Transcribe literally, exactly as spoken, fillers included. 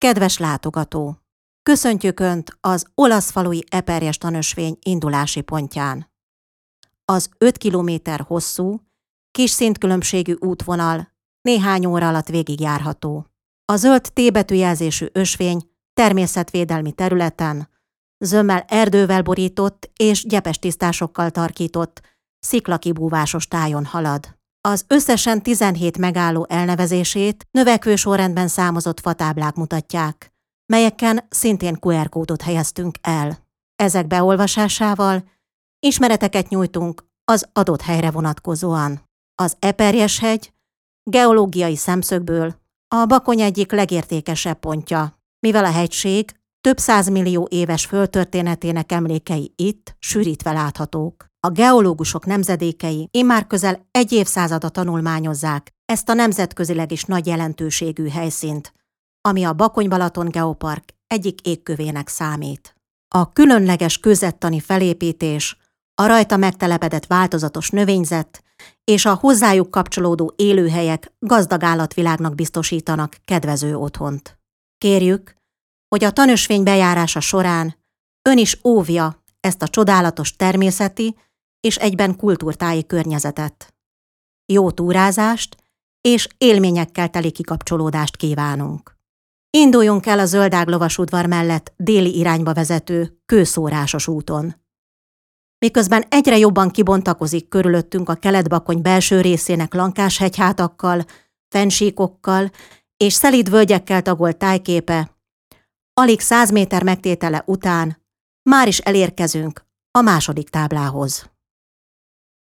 Kedves látogató! Köszöntjük Önt az Olaszfalui Eperjes tanösvény indulási pontján. Az öt kilométer hosszú, kis szintkülönbségű útvonal néhány óra alatt végigjárható. A zöld T betűjelzésű ösvény természetvédelmi területen, zömmel erdővel borított és gyepes tisztásokkal tarkított, sziklakibúvásos tájon halad. Az összesen tizenhét megálló elnevezését növekvő sorrendben számozott fatáblák mutatják, melyeken szintén Q R kódot helyeztünk el. Ezek beolvasásával ismereteket nyújtunk az adott helyre vonatkozóan. Az Eperjes-hegy geológiai szemszögből a Bakony egyik legértékesebb pontja, mivel a hegység több százmillió éves földtörténetének emlékei itt sűrítve láthatók. A geológusok nemzedékei immár közel egy évszázada tanulmányozzák ezt a nemzetközileg is nagy jelentőségű helyszínt, ami a Bakony-Balaton Geopark egyik égkövének számít. A különleges kőzettani felépítés, a rajta megtelepedett változatos növényzet és a hozzájuk kapcsolódó élőhelyek gazdag állatvilágnak biztosítanak kedvező otthont. Kérjük, hogy a tanösvény bejárása során Ön is óvja ezt a csodálatos természeti és egyben kultúrtáji környezetet. Jó túrázást és élményekkel teli kikapcsolódást kívánunk. Induljunk el a Zöldág lovasudvar mellett déli irányba vezető kőszórásos úton. Miközben egyre jobban kibontakozik körülöttünk a Kelet-Bakony belső részének lankás hegyhátakkal, fennsíkokkal és szelíd völgyekkel tagolt tájképe, alig száz méter megtétele után már is elérkezünk a második táblához.